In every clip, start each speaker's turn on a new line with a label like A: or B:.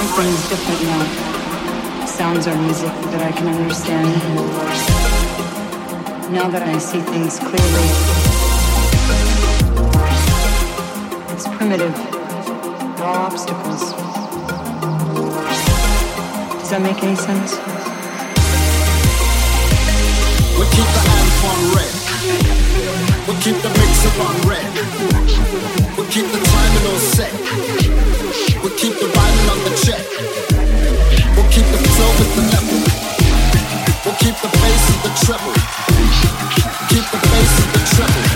A: Everything's different now. Sounds are music that I can understand. Now that I see things clearly, it's primitive. They're all obstacles. Does that make any sense?
B: We'll keep the amp on red. We'll keep the mixer on red. We'll keep the timing on set. We'll keep the rhyming on the check. We'll keep the flow with the level. We'll keep the bass and the treble. Keep the bass and the treble.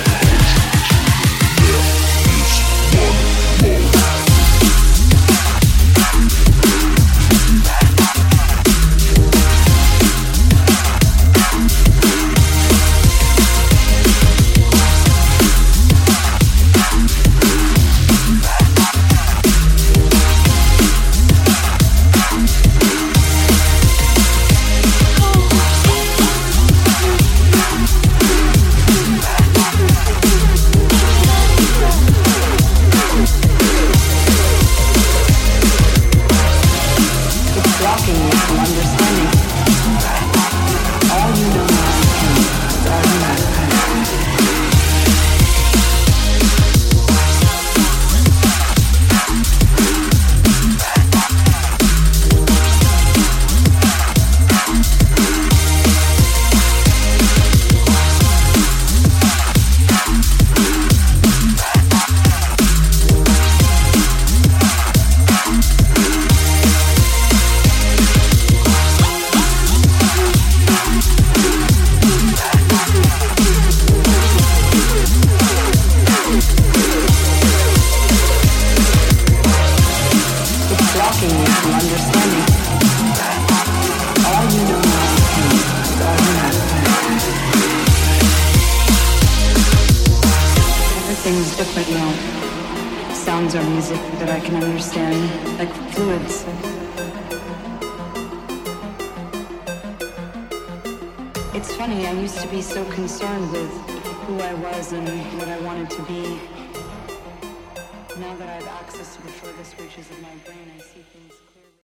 A: Everything's different now. Sounds are music that I can understand, like fluids. It's funny, I used to be so concerned with who I was and what I wanted to be. Now that I have access to the furthest reaches of my brain, I see things clearly.